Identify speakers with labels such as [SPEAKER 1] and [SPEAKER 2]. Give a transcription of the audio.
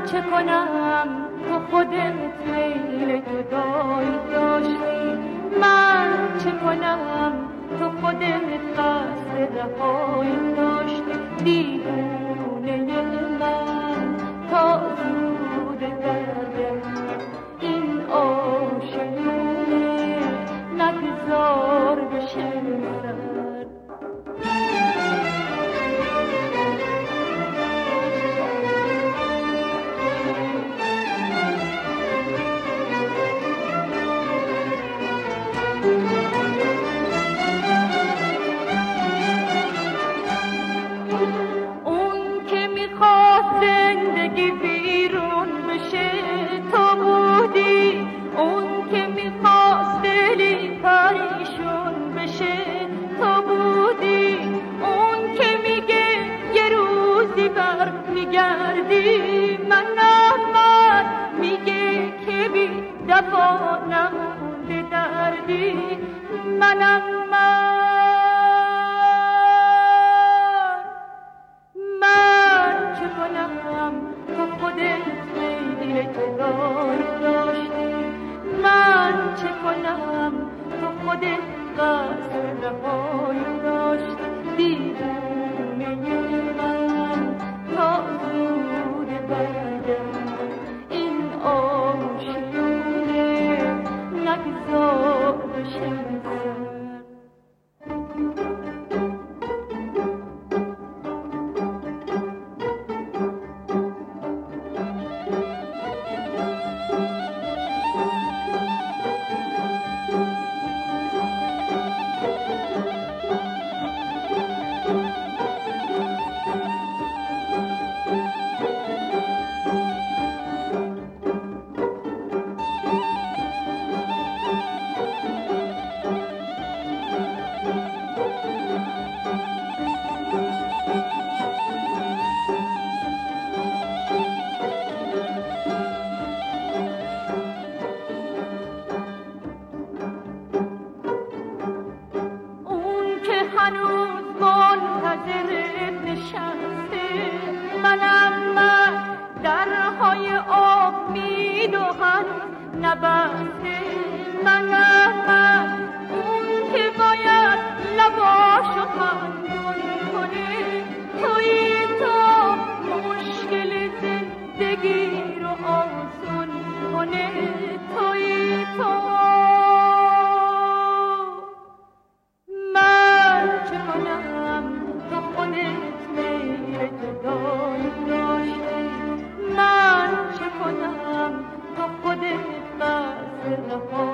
[SPEAKER 1] چه کنم تو خودت میل جدایی داشتی، من چه کنم تو خودت قصد رهایی داشتی. دیوونه من تا زود دردم این آشیونه نگذار بشه سر. اون که میخواد زندگی بیرون بشه تو بودی، اون که میخواست دلی پریشون بشه تو بودی، اون که میگه یه روزی بر میگردی من میگه که بی دفا نمونده دردی. من چه کنم تو خودت میل جدایی داشتی، من چه کنم تو خودت قصد رهایی داشتی. دیوونه من تا زود برگرد این آشیونه نگذار بشه سر. هنوز منتظرت نشسته، من درهای امید و هنوز نبسته. من اون که باید لباشو خندون کنه، تویی تو مشکل زندگی رو آسون کنه، تویی تو. چه کنم تو خودت میل جدایی داشتی، من چه کنم تو خودت قصد رهایی